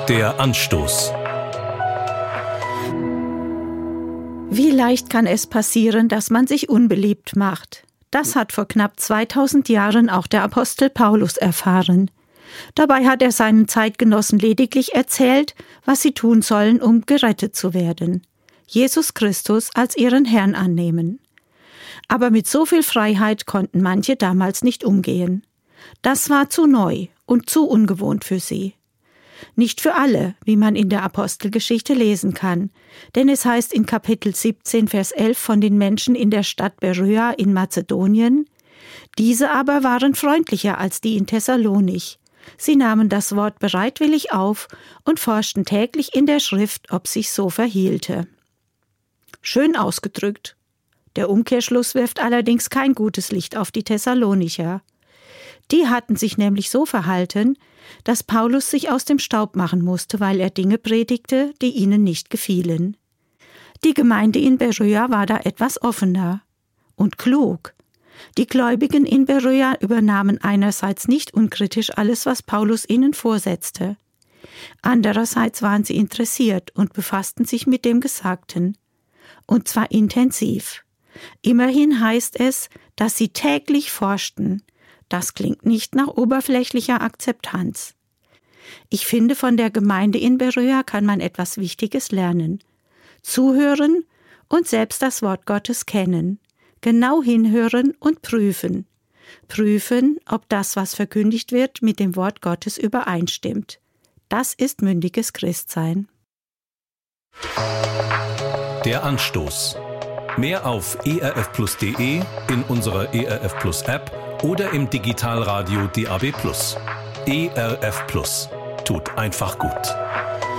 Der Anstoß. Wie leicht kann es passieren, dass man sich unbeliebt macht? Das hat vor knapp 2000 Jahren auch der Apostel Paulus erfahren. Dabei hat er seinen Zeitgenossen lediglich erzählt, was sie tun sollen, um gerettet zu werden. Jesus Christus als ihren Herrn annehmen. Aber mit so viel Freiheit konnten manche damals nicht umgehen. Das war zu neu und zu ungewohnt für sie. Nicht für alle, wie man in der Apostelgeschichte lesen kann, denn es heißt in Kapitel 17, Vers 11 von den Menschen in der Stadt Beröa in Mazedonien: Diese aber waren freundlicher als die in Thessalonich. Sie nahmen das Wort bereitwillig auf und forschten täglich in der Schrift, ob sich so verhielte. Schön ausgedrückt. Der Umkehrschluss wirft allerdings kein gutes Licht auf die Thessalonicher. Die hatten sich nämlich so verhalten, dass Paulus sich aus dem Staub machen musste, weil er Dinge predigte, die ihnen nicht gefielen. Die Gemeinde in Beröa war da etwas offener und klug. Die Gläubigen in Beröa übernahmen einerseits nicht unkritisch alles, was Paulus ihnen vorsetzte. Andererseits waren sie interessiert und befassten sich mit dem Gesagten. Und zwar intensiv. Immerhin heißt es, dass sie täglich forschten. Das klingt nicht nach oberflächlicher Akzeptanz. Ich finde, von der Gemeinde in Beröa kann man etwas Wichtiges lernen. Zuhören und selbst das Wort Gottes kennen. Genau hinhören und prüfen. Prüfen, ob das, was verkündigt wird, mit dem Wort Gottes übereinstimmt. Das ist mündiges Christsein. Der Anstoß. Mehr auf erfplus.de, in unserer ERF Plus App oder im Digitalradio DAB+. ERF Plus. Tut einfach gut.